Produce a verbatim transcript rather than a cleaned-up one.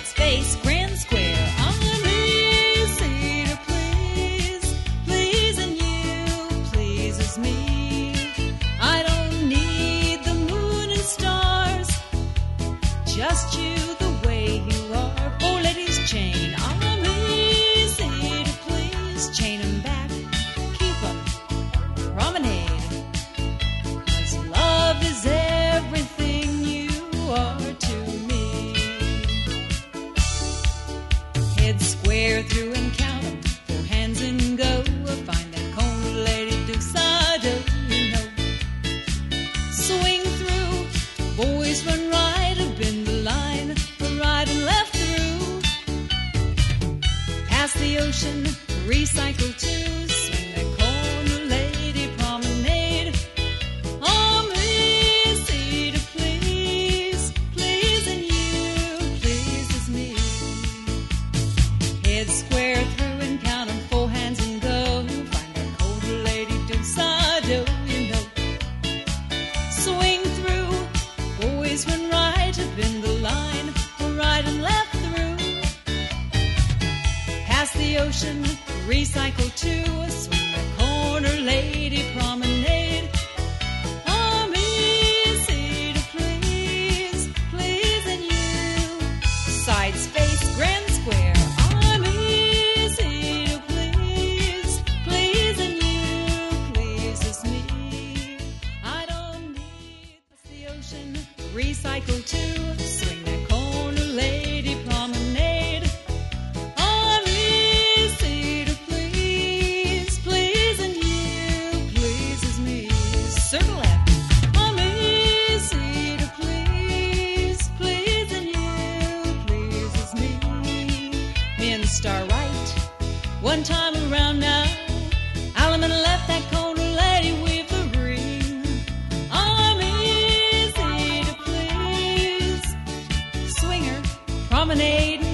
space, grand square. I'm easy to please. Pleasing you pleases me. I don't need the moon and stars, just you the way you are. Four ladies chain. I'm easy to please. Chain 'em back, keep 'em, promenade. 'Cause love is everything you are to me. Head square through and count 'em, four hands and go. Find that corner lady, do side, you know. Swing through, boys run right up in the line, right and left through. Past the ocean, recycle too. Swing that corner lady, promenade. I'm easy to please, pleasing you pleases me. Head square through and count 'em, four hands and go. Find that corner lady, do side, you know. Swing through, boys run right up in the line, right and left through. Past the ocean, recycle too. Swing the corner lady, promenade. I'm easy to please, pleasing you. Side space, grand square. I'm easy to please, pleasing you pleases me. I don't need the ocean, recycle too. Swing that corner lady, promenade. I'm easy to please, pleasing you pleases me. Circle left. I'm easy to please, pleasing you pleases me. Me and the star right, one time around now. Alaman left, that corner lady with the ring. I'm easy to please. Swinger, promenade.